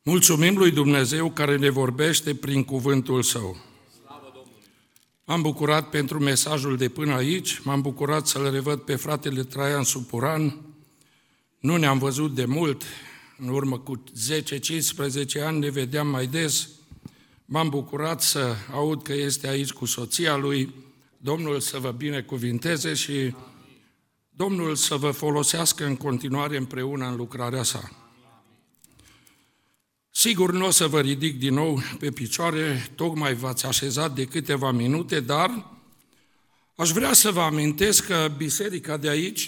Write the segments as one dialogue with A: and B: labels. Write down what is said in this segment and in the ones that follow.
A: Mulțumim lui Dumnezeu care ne vorbește prin cuvântul Său. M-am bucurat pentru mesajul de până aici, m-am bucurat să-l revăd pe fratele Traian Supuran. Nu ne-am văzut de mult, în urmă cu 10-15 ani ne vedeam mai des. M-am bucurat să aud că este aici cu soția lui. Domnul să vă binecuvinteze și Domnul să vă folosească în continuare împreună în lucrarea sa. Sigur, nu o să vă ridic din nou pe picioare, tocmai v-ați așezat de câteva minute, dar aș vrea să vă amintesc că biserica de aici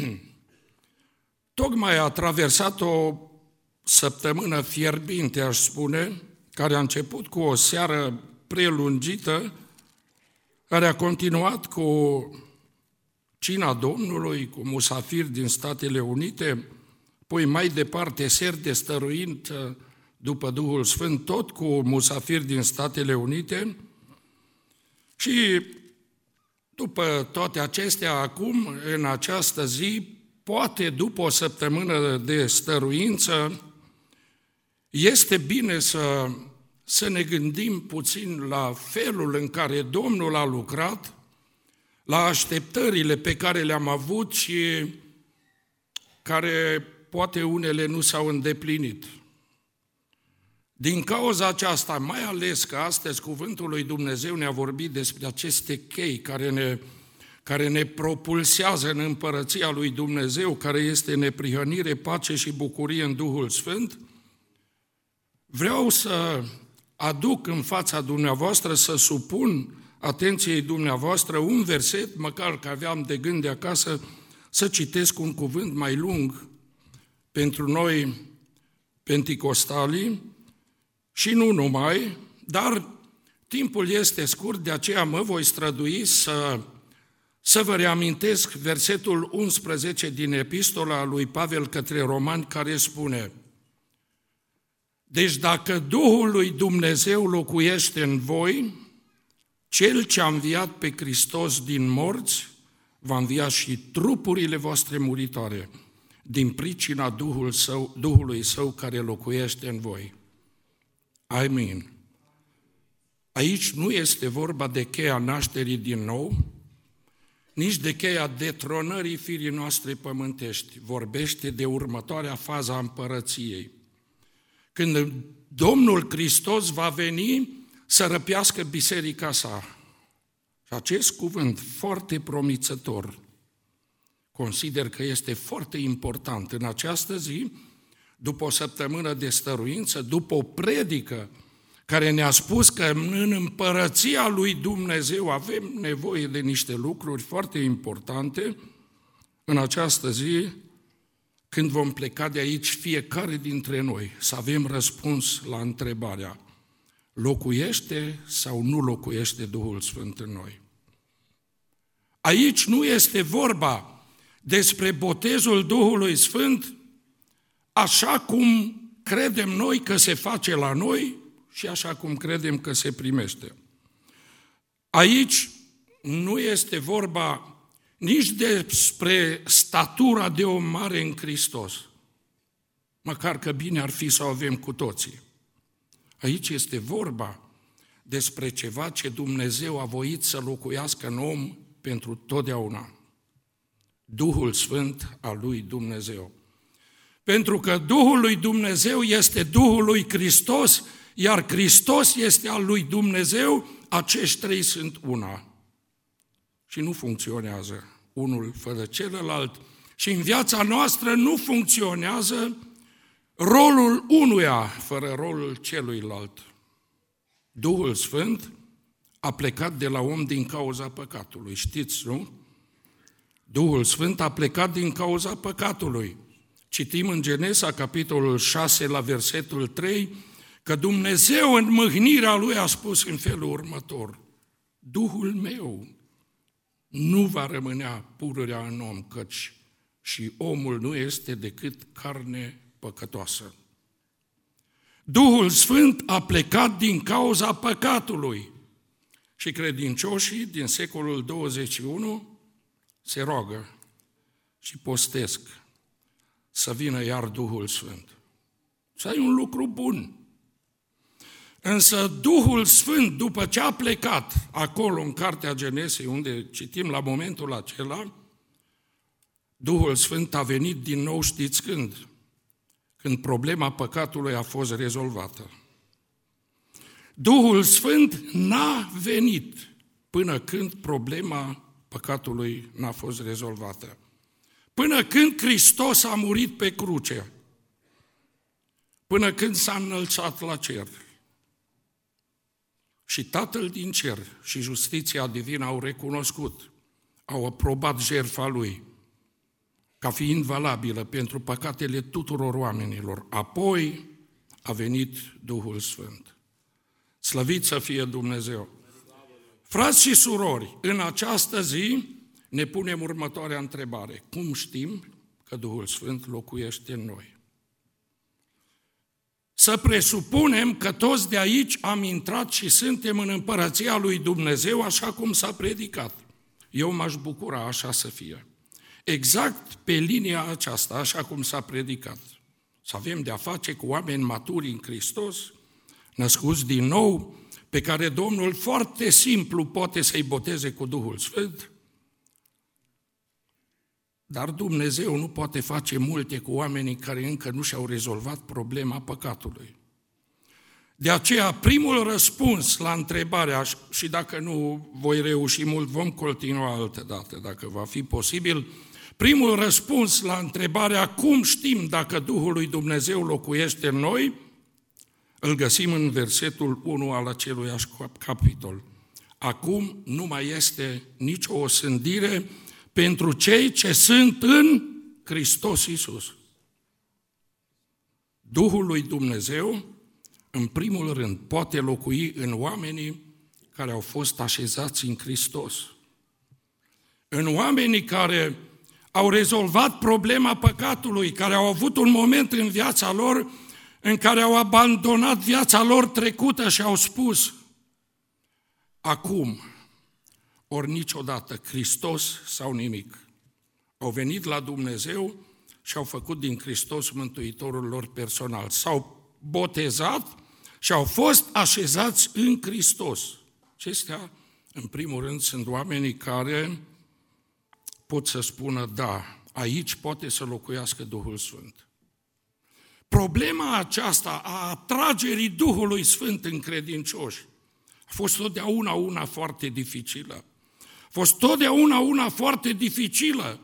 A: tocmai a traversat o săptămână fierbinte, aș spune, care a început cu o seară prelungită, care a continuat cu cina Domnului, cu musafiri din Statele Unite, apoi mai departe seri de stăruind după Duhul Sfânt, tot cu musafiri din Statele Unite. Și după toate acestea, acum, în această zi, poate după o săptămână de stăruință, este bine să ne gândim puțin la felul în care Domnul a lucrat, la așteptările pe care le-am avut și care poate unele nu s-au îndeplinit. Din cauza aceasta, mai ales că astăzi cuvântul lui Dumnezeu ne-a vorbit despre aceste chei care ne propulsează în împărăția lui Dumnezeu, care este neprihănire, pace și bucurie în Duhul Sfânt, vreau să aduc în fața dumneavoastră, să supun atenției dumneavoastră un verset, măcar că aveam de gând de acasă, să citesc un cuvânt mai lung pentru noi penticostalii și nu numai, dar timpul este scurt, de aceea mă voi strădui să vă reamintesc versetul 11 din epistola lui Pavel către Romani, care spune: deci dacă Duhul lui Dumnezeu locuiește în voi, Cel ce a înviat pe Hristos din morți va învia și trupurile voastre muritoare din pricina Duhului Său care locuiește în voi. Amin. Aici nu este vorba de cheia nașterii din nou, nici de cheia detronării firii noastre pământești. Vorbește de următoarea fază a împărăției, când Domnul Hristos va veni să răpească biserica sa. Și acest cuvânt foarte promițător consider că este foarte important în această zi, după o săptămână de stăruință, după o predică care ne-a spus că în împărăția lui Dumnezeu avem nevoie de niște lucruri foarte importante. În această zi, când vom pleca de aici, fiecare dintre noi să avem răspuns la întrebarea: locuiește sau nu locuiește Duhul Sfânt în noi? Aici nu este vorba despre botezul Duhului Sfânt așa cum credem noi că se face la noi și așa cum credem că se primește. Aici nu este vorba nici despre statura de om mare în Hristos, măcar că bine ar fi să o avem cu toții. Aici este vorba despre ceva ce Dumnezeu a voit să locuiască în om pentru totdeauna. Duhul Sfânt al lui Dumnezeu. Pentru că Duhul lui Dumnezeu este Duhul lui Hristos, iar Hristos este al lui Dumnezeu, acești trei sunt una. Și nu funcționează unul fără celălalt. Și în viața noastră nu funcționează rolul unuia fără rolul celuilalt. Duhul Sfânt a plecat de la om din cauza păcatului, știți, nu? Duhul Sfânt a plecat din cauza păcatului. Citim în Genesa, capitolul 6, la versetul 3, că Dumnezeu în mâhnirea Lui a spus în felul următor: Duhul meu nu va rămânea pururea în om, căci și omul nu este decât carne păcătoasă. Duhul Sfânt a plecat din cauza păcatului și credincioșii din secolul 21 se roagă și postesc să vină iar Duhul Sfânt. să ai un lucru bun. Însă Duhul Sfânt, după ce a plecat acolo în Cartea Genesei, unde citim la momentul acela, Duhul Sfânt a venit din nou, știți când? Când problema păcatului a fost rezolvată. Duhul Sfânt n-a venit până când problema păcatului n-a fost rezolvată. Până când Hristos a murit pe cruce. Până când s-a înălțat la cer. Și Tatăl din cer și justiția divină au recunoscut, au aprobat jertfa Lui ca fiind valabilă pentru păcatele tuturor oamenilor. Apoi a venit Duhul Sfânt. Slăvit să fie Dumnezeu! Frați și surori, în această zi ne punem următoarea întrebare. Cum știm că Duhul Sfânt locuiește în noi? Să presupunem că toți de aici am intrat și suntem în împărăția lui Dumnezeu așa cum s-a predicat. Eu m-aș bucura așa să fie. Exact pe linia aceasta, așa cum s-a predicat. Să avem de-a face cu oameni maturi în Hristos, născuți din nou, pe care Domnul foarte simplu poate să-i boteze cu Duhul Sfânt, dar Dumnezeu nu poate face multe cu oamenii care încă nu și-au rezolvat problema păcatului. De aceea, primul răspuns la întrebarea, și dacă nu voi reuși mult, vom continua altă dată, dacă va fi posibil, primul răspuns la întrebarea cum știm dacă Duhul lui Dumnezeu locuiește în noi, îl găsim în versetul 1 al aceluiași capitol. Acum nu mai este nicio osândire pentru cei ce sunt în Hristos Iisus. Duhul lui Dumnezeu, în primul rând, poate locui în oamenii care au fost așezați în Hristos. În oamenii care au rezolvat problema păcatului, care au avut un moment în viața lor în care au abandonat viața lor trecută și au spus: acum, ori niciodată, Hristos sau nimic. Au venit la Dumnezeu și au făcut din Hristos mântuitorul lor personal. S-au botezat și au fost așezați în Hristos. Acestea, în primul rând, sunt oamenii care pot să spună: da, aici poate să locuiască Duhul Sfânt. Problema aceasta a atragerii Duhului Sfânt în credincioși a fost totdeauna una foarte dificilă. A fost totdeauna una foarte dificilă.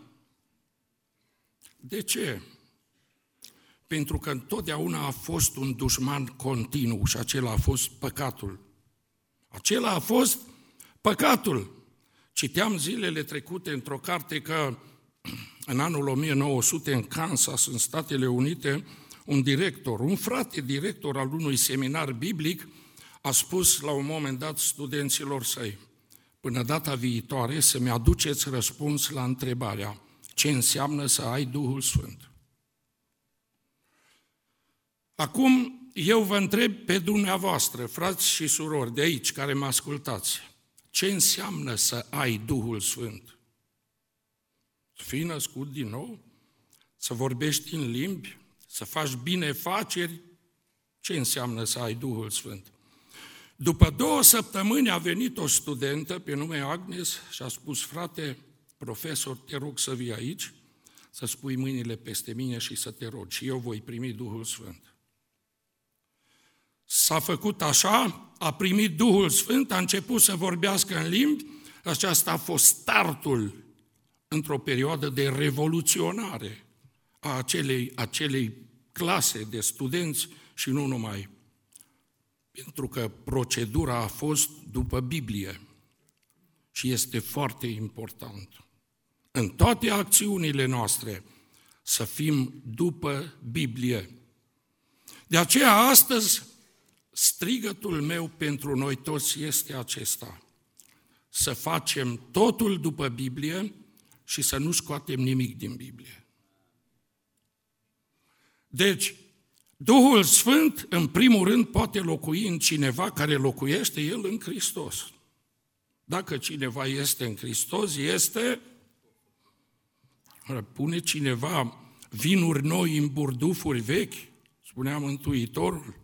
A: De ce? Pentru că întotdeauna a fost un dușman continuu și acela a fost păcatul. Acela a fost păcatul. Citeam zilele trecute într-o carte că în anul 1900 în Kansas, în Statele Unite, un frate director al unui seminar biblic a spus la un moment dat studenților săi: până data viitoare să-mi aduceți răspuns la întrebarea ce înseamnă să ai Duhul Sfânt. Acum eu vă întreb pe dumneavoastră, frați și surori de aici care mă ascultați, ce înseamnă să ai Duhul Sfânt? Să fii născut din nou? Să vorbești în limbi? Să faci binefaceri? Ce înseamnă să ai Duhul Sfânt? După 2 săptămâni a venit o studentă pe nume Agnes și a spus: frate, profesor, te rog să vii aici, să spui mâinile peste mine și să te rogi și eu voi primi Duhul Sfânt. S-a făcut așa, a primit Duhul Sfânt, a început să vorbească în limbi, aceasta a fost startul într-o perioadă de revoluționare a acelei clase de studenți și nu numai. Pentru că procedura a fost după Biblie și este foarte important. În toate acțiunile noastre să fim după Biblie. De aceea astăzi strigătul meu pentru noi toți este acesta: să facem totul după Biblie și să nu scoatem nimic din Biblie. Deci, Duhul Sfânt, în primul rând, poate locui în cineva care locuiește el în Hristos. Dacă cineva este în Hristos, pune cineva vinuri noi în burdufuri vechi? spunea Mântuitorul.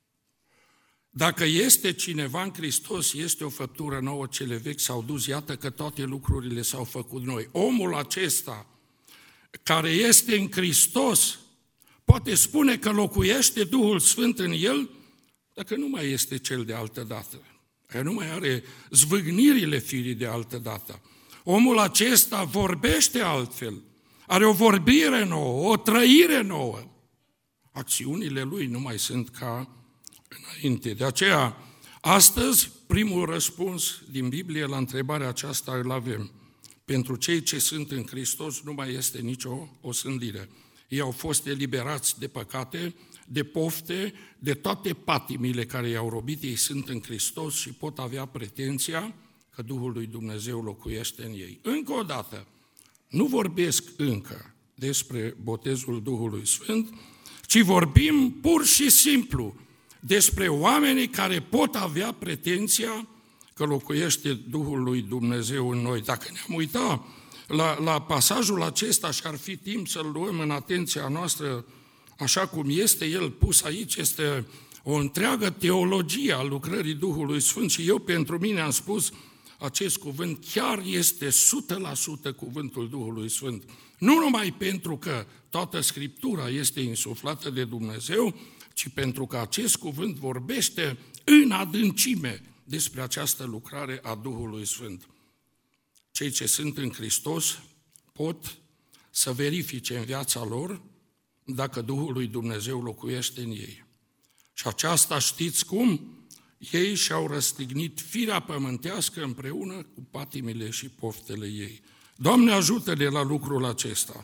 A: Dacă este cineva în Hristos, este o făptură nouă, cele vechi s-au dus, iată că toate lucrurile s-au făcut noi. Omul acesta care este în Hristos poate spune că locuiește Duhul Sfânt în el, dacă nu mai este cel de altă dată, că nu mai are zvâgnirile firii de altă dată. Omul acesta vorbește altfel, are o vorbire nouă, o trăire nouă. Acțiunile lui nu mai sunt ca înainte. De aceea, astăzi, primul răspuns din Biblie la întrebarea aceasta îl avem. Pentru cei ce sunt în Hristos nu mai este nicio osândire. Ei au fost eliberați de păcate, de pofte, de toate patimile care i-au robit, ei sunt în Hristos și pot avea pretenția că Duhul lui Dumnezeu locuiește în ei. Încă o dată, nu vorbesc încă despre botezul Duhului Sfânt, ci vorbim pur și simplu despre oamenii care pot avea pretenția că locuiește Duhul lui Dumnezeu în noi. Dacă ne-am uitat la pasajul acesta și ar fi timp să-l luăm în atenția noastră așa cum este el pus aici, este o întreagă teologie a lucrării Duhului Sfânt și eu pentru mine am spus acest cuvânt chiar este 100% cuvântul Duhului Sfânt. Nu numai pentru că toată Scriptura este insuflată de Dumnezeu, ci pentru că acest cuvânt vorbește în adâncime despre această lucrare a Duhului Sfânt. Cei ce sunt în Hristos pot să verifice în viața lor dacă Duhul lui Dumnezeu locuiește în ei. Și aceasta știți cum? Ei și-au răstignit firea pământească împreună cu patimile și poftele ei. Doamne, ajută-ne la lucrul acesta.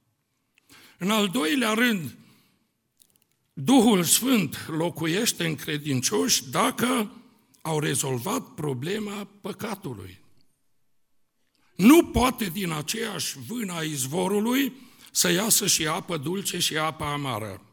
A: În al doilea rând, Duhul Sfânt locuiește în credincioși dacă au rezolvat problema păcatului. Nu poate din aceeași vână a izvorului să iasă și apă dulce și apă amară.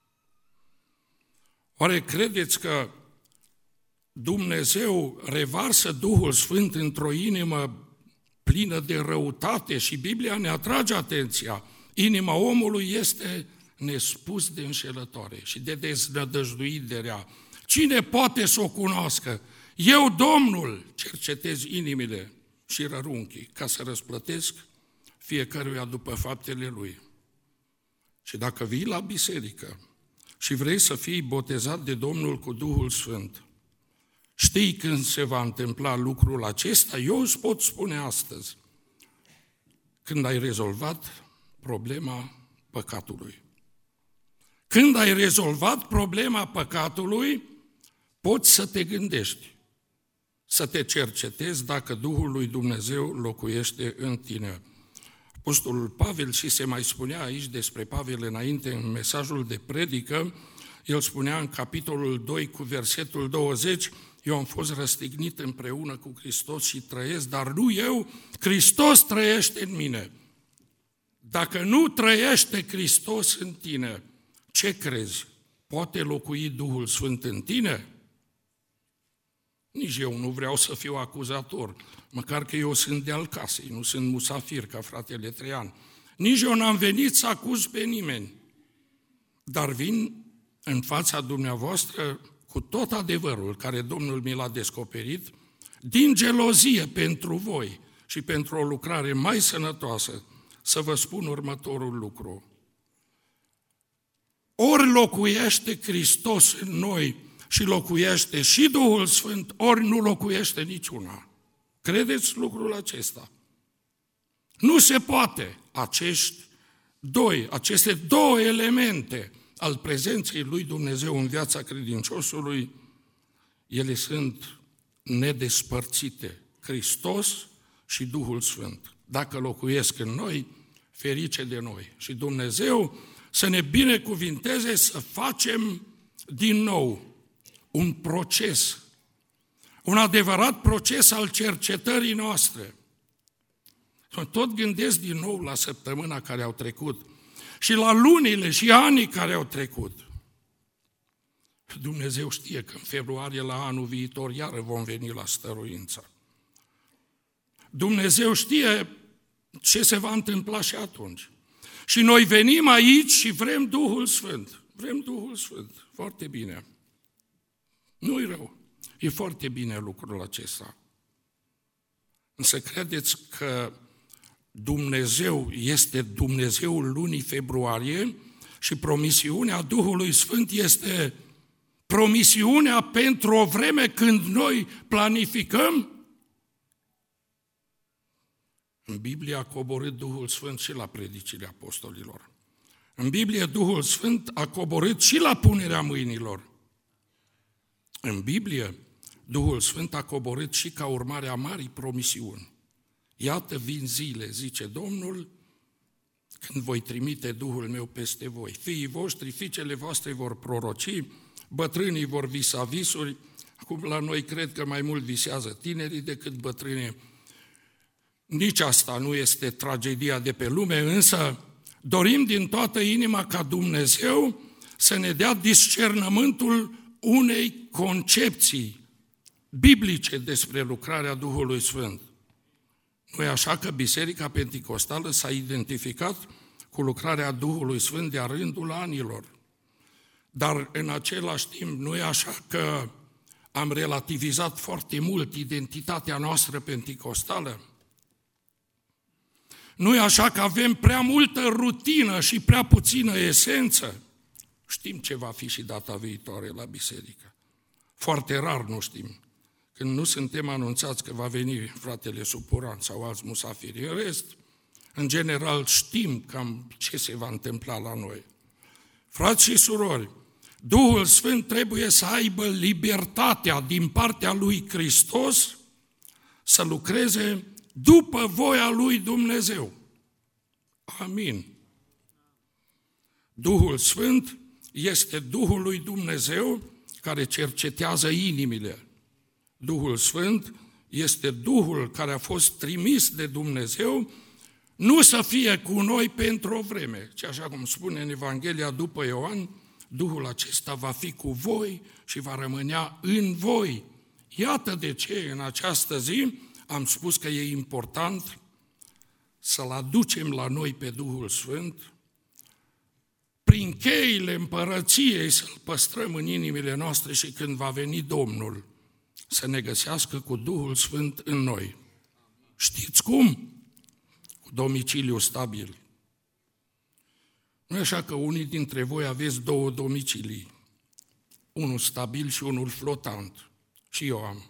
A: Oare credeți că Dumnezeu revarsă Duhul Sfânt într-o inimă plină de răutate? Și Biblia ne atrage atenția. Inima omului este nespus de înșelătoare și de deznădăjduit de rea. Cine poate să o cunoască? Eu, Domnul, cercetez inimile și rărunchii ca să răsplătesc fiecăruia după faptele lui. Și dacă vii la biserică și vrei să fii botezat de Domnul cu Duhul Sfânt, știi când se va întâmpla lucrul acesta? Eu îți pot spune astăzi, când ai rezolvat problema păcatului. Când ai rezolvat problema păcatului, poți să te gândești, să te cercetezi dacă Duhul lui Dumnezeu locuiește în tine. Apostolul Pavel, și se mai spunea aici despre Pavel înainte în mesajul de predică, el spunea în capitolul 2 cu versetul 20, eu am fost răstignit împreună cu Hristos și trăiesc, dar nu eu, Hristos trăiește în mine. Dacă nu trăiește Hristos în tine, ce crezi? Poate locui Duhul Sfânt în tine? Nici eu nu vreau să fiu acuzator, măcar că eu sunt de al casei, nu sunt musafir ca fratele Traian. Nici eu n-am venit să acuz pe nimeni, dar vin în fața dumneavoastră cu tot adevărul care Domnul mi l-a descoperit, din gelozie pentru voi și pentru o lucrare mai sănătoasă, să vă spun următorul lucru. Ori locuiește Hristos în noi și locuiește și Duhul Sfânt, ori nu locuiește niciuna. Credeți lucrul acesta? Nu se poate. Aceste două elemente al prezenței lui Dumnezeu în viața credinciosului, ele sunt nedespărțite. Hristos și Duhul Sfânt. Dacă locuiesc în noi, ferice de noi. Și Dumnezeu să ne binecuvinteze să facem din nou un proces, un adevărat proces al cercetării noastre. Tot gândesc din nou la săptămâna care au trecut și la lunile și anii care au trecut. Dumnezeu știe că în februarie la anul viitor iară vom veni la stăruință. Dumnezeu știe ce se va întâmpla și atunci. Și noi venim aici și vrem Duhul Sfânt. Vrem Duhul Sfânt. Foarte bine. Nu-i rău. E foarte bine lucrul acesta. Însă credeți că Dumnezeu este Dumnezeul lunii februarie și promisiunea Duhului Sfânt este promisiunea pentru o vreme când noi planificăm? În Biblie a coborât Duhul Sfânt și la predicile apostolilor. În Biblie Duhul Sfânt a coborât și la punerea mâinilor. În Biblie Duhul Sfânt a coborât și ca urmare a marii promisiuni. Iată vin zile, zice Domnul, când voi trimite Duhul meu peste voi. Fiii voștri, fiicele voastre vor proroci, bătrânii vor visa visuri. Acum la noi cred că mai mult visează tinerii decât bătrânii. Nici asta nu este tragedia de pe lume, însă dorim din toată inima ca Dumnezeu să ne dea discernământul unei concepții biblice despre lucrarea Duhului Sfânt. Nu e așa că Biserica Penticostală s-a identificat cu lucrarea Duhului Sfânt de-a rândul anilor. Dar în același timp nu e așa că am relativizat foarte mult identitatea noastră penticostală. Nu e așa că avem prea multă rutină și prea puțină esență. Știm ce va fi și data viitoare la biserică. Foarte rar nu știm. Când nu suntem anunțați că va veni fratele Supuran sau alți musafiri. În rest, în general știm cam ce se va întâmpla la noi. Frați și surori, Duhul Sfânt trebuie să aibă libertatea din partea lui Hristos să lucreze după voia lui Dumnezeu. Amin. Duhul Sfânt este Duhul lui Dumnezeu care cercetează inimile. Duhul Sfânt este Duhul care a fost trimis de Dumnezeu nu să fie cu noi pentru o vreme, ci așa cum spune în Evanghelia după Ioan, Duhul acesta va fi cu voi și va rămânea în voi. Iată de ce în această zi am spus că e important să-L aducem la noi pe Duhul Sfânt, prin cheile împărăției să-L păstrăm în inimile noastre și când va veni Domnul să ne găsească cu Duhul Sfânt în noi. Știți cum? Cu domiciliu stabil. Nu e așa că unii dintre voi aveți două domicilii, unul stabil și unul flotant. Și eu am.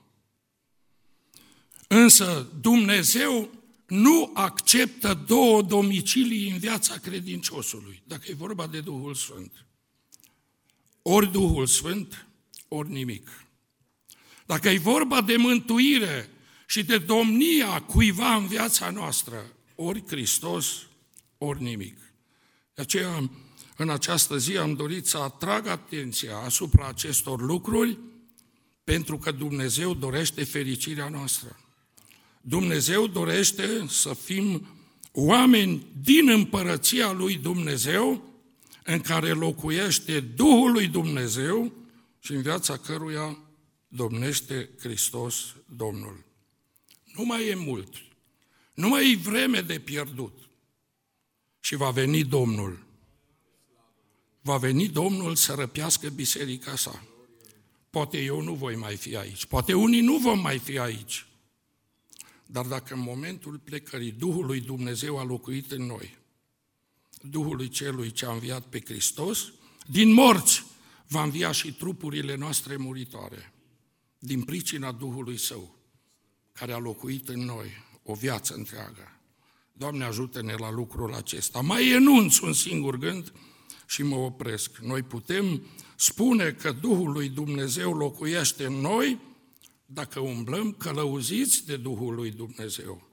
A: Însă Dumnezeu nu acceptă două domicilii în viața credinciosului, dacă e vorba de Duhul Sfânt. Ori Duhul Sfânt, ori nimic. Dacă e vorba de mântuire și de domnia cuiva în viața noastră, ori Hristos, ori nimic. De aceea, în această zi am dorit să atrag atenția asupra acestor lucruri, pentru că Dumnezeu dorește fericirea noastră. Dumnezeu dorește să fim oameni din împărăția lui Dumnezeu, în care locuiește Duhul lui Dumnezeu și în viața căruia domnește Hristos Domnul. Nu mai e mult, nu mai e vreme de pierdut și va veni Domnul. Va veni Domnul să răpească biserica sa. Poate eu nu voi mai fi aici, poate unii nu vom mai fi aici. Dar dacă în momentul plecării Duhul lui Dumnezeu a locuit în noi, Duhului celui ce a înviat pe Hristos, din morți va învia și trupurile noastre muritoare, din pricina Duhului Său, care a locuit în noi o viață întreagă. Doamne, ajută-ne la lucrul acesta. Mai enunț un singur gând și mă opresc. Noi putem spune că Duhul lui Dumnezeu locuiește în noi dacă umblăm călăuziți de Duhul lui Dumnezeu.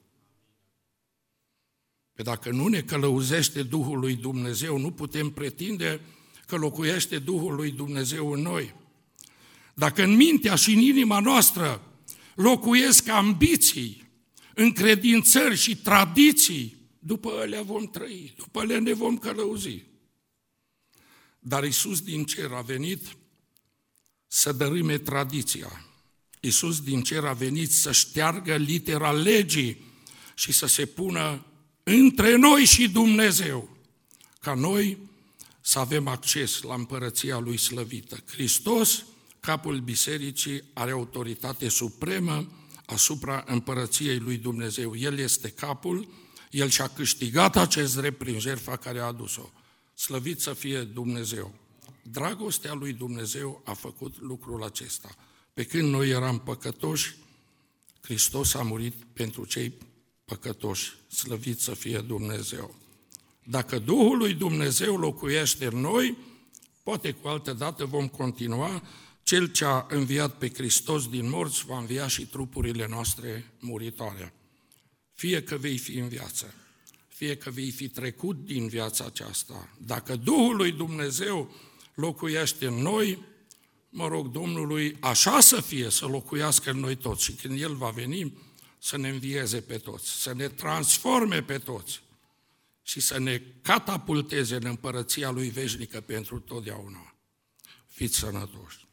A: Că dacă nu ne călăuzește Duhul lui Dumnezeu, nu putem pretinde că locuiește Duhul lui Dumnezeu în noi. Dacă în mintea și în inima noastră locuiesc ambiții, încredințări și tradiții, după alea vom trăi, după alea ne vom călăuzi. Dar Iisus din cer a venit să dărâme tradiția. Iisus din cer a venit să șteargă litera legii și să se pună între noi și Dumnezeu, ca noi să avem acces la împărăția Lui slăvită. Hristos, capul bisericii, are autoritate supremă asupra împărăției lui Dumnezeu. El este capul, El și-a câștigat acest drept prin jertfa care a adus-o. Slăvit să fie Dumnezeu! Dragostea lui Dumnezeu a făcut lucrul acesta. Pe când noi eram păcătoși, Hristos a murit pentru cei păcătoși. Slăvit să fie Dumnezeu! Dacă Duhul lui Dumnezeu locuiește în noi, poate cu altă dată vom continua. Cel ce a înviat pe Hristos din morți va învia și trupurile noastre muritoare. Fie că vei fi în viață, fie că vei fi trecut din viața aceasta, dacă Duhul lui Dumnezeu locuiește în noi, mă rog Domnului, așa să fie, să locuiască în noi toți și când El va veni, să ne învieze pe toți, să ne transforme pe toți și să ne catapulteze în împărăția Lui veșnică pentru totdeauna. Fiți sănătoși!